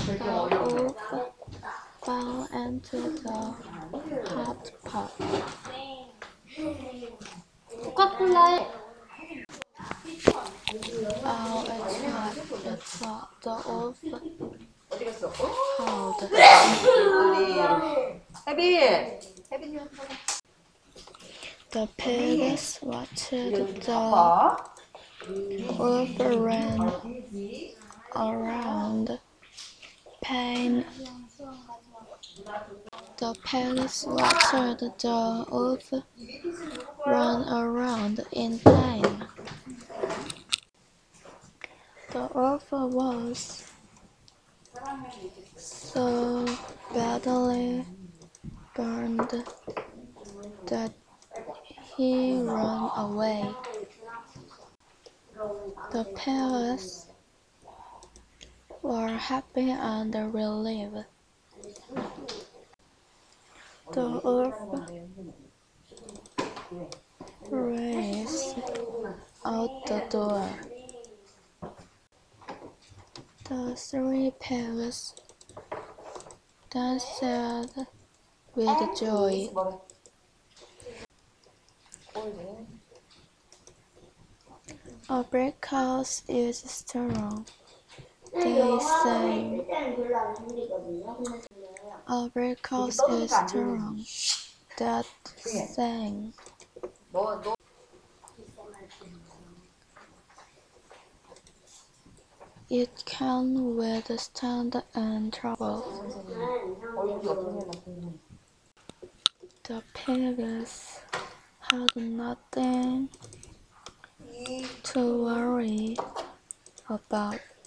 wolf fell into the hot pot. 코카콜라에 Oh, it's hot. The wolf howled. The pigs watched the wolf ran around. Pain. The pigs watched the wolf run around in pain. The wolf was so badly burned that he ran away. The pigs were happy and relieved. The wolf raced out the door. The three pigs danced with joy. A brick house is strong, they sang. A brick house is strong, that sang. It can withstand any trouble. The pigs had nothing to worry about.